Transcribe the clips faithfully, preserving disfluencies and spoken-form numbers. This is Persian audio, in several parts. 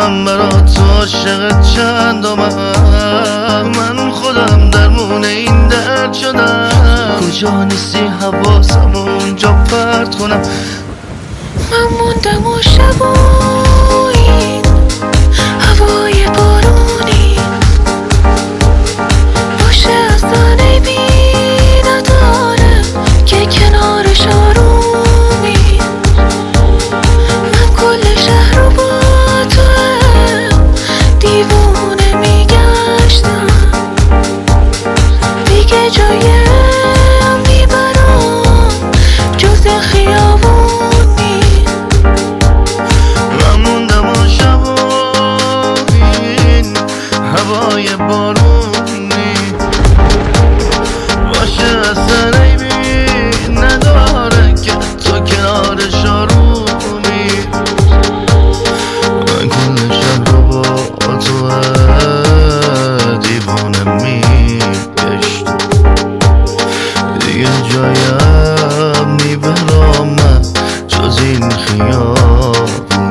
من برات عاشق چندمم، من خودم درمون این درد شدم. کجا نیستی حواسم اونجا پرت کنم. من موندم و شبایی هوای بارونی باشه اصلا بی نداره که کنارش آرومی. من کل شهر رو با تو دیوونه میگشتم، دیگه جای میبرم جز خیابونی. من موندم و شبایی هوای بارونی باشه اصلا عیبی نداره که تو کنارش آرومی. من کل شب رو با تو دیوانه میگشتم، دیگه جایم میبرم من جز این خیابونی.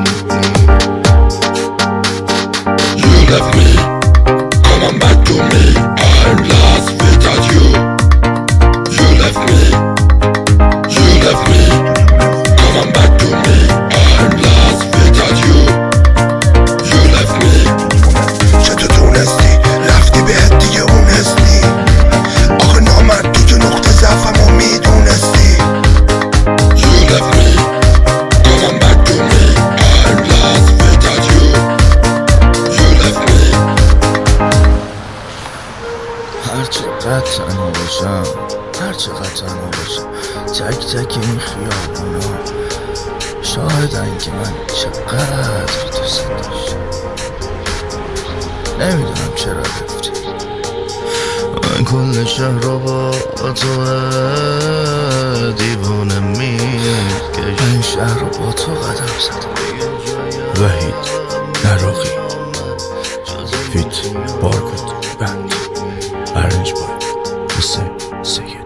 You left me, come back to me, I'm lost without you. You left me, you left me, come back to me, I'm lost without you. You left me. چطور تونستی رفتی بهت دیگه اونستی؟ آخه نامرد تو تو نقطه ضعفمو میدونستی. You left me, come back to me, I'm lost without you. You left me. هرچقدر تنها باشم، هرچقدر تنها باشم، تک تک این خیابونا شاهدن که من چقدر دوست داشتم. نمیدونم چرا رفتی. من کل شهر رو با تو دیوانه میگشتم. این شهر رو با تو قدم زدم. وحید نراقی فیت بارکود بند Arranged by Hussein Sayyid.